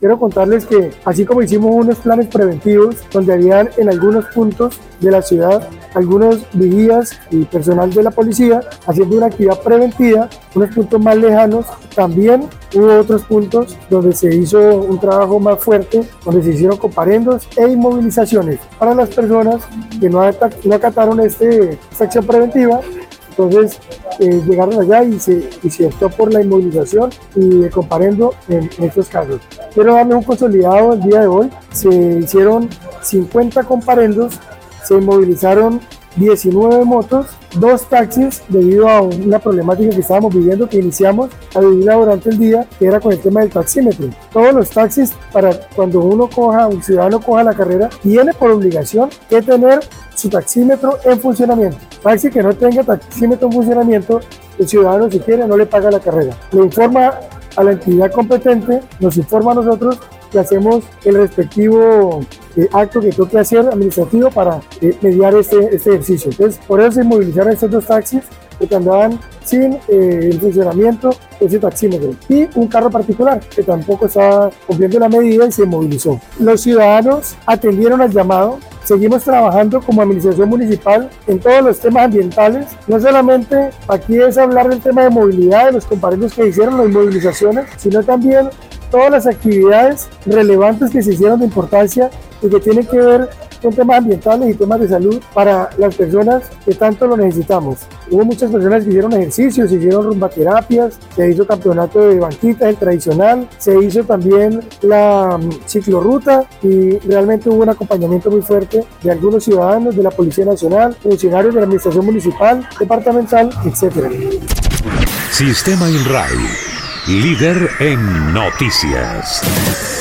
quiero contarles que así como hicimos unos planes preventivos donde habían en algunos puntos de la ciudad algunos vigías y personal de la policía haciendo una actividad preventiva, unos puntos más lejanos, también hubo otros puntos donde se hizo un trabajo más fuerte, donde se hicieron comparendos e inmovilizaciones para las personas que no acataron esta acción preventiva. Entonces llegaron allá y se optó por la inmovilización y el comparendo en estos casos. Quiero darles un consolidado el día de hoy. Se hicieron 50 comparendos, se inmovilizaron 19 motos, 2 taxis debido a una problemática que estábamos viviendo, que iniciamos a vivirla durante el día, que era con el tema del taxímetro. Todos los taxis, para cuando un ciudadano coja la carrera, tiene por obligación que tener su taxímetro en funcionamiento. Taxi que no tenga taxímetro en funcionamiento, el ciudadano, si quiere, no le paga la carrera. Le informa a la entidad competente, nos informa a nosotros que hacemos el respectivo acto que tengo que hacer administrativo para mediar este ejercicio. Entonces, por eso se movilizaron estos 2 taxis que andaban sin el funcionamiento de ese taxímetro, y un carro particular que tampoco estaba cumpliendo la medida y se movilizó. Los ciudadanos atendieron al llamado. Seguimos trabajando como administración municipal en todos los temas ambientales. No solamente aquí es hablar del tema de movilidad, de los comparendos que hicieron, las movilizaciones, sino también todas las actividades relevantes que se hicieron de importancia y que tienen que ver con temas ambientales y temas de salud para las personas que tanto lo necesitamos. Hubo muchas personas que hicieron ejercicios, se hicieron rumbaterapias, se hizo campeonato de banquitas, el tradicional, se hizo también la ciclorruta y realmente hubo un acompañamiento muy fuerte de algunos ciudadanos, de la Policía Nacional, funcionarios de la Administración Municipal, departamental, etc. Sistema INRAE, líder en noticias.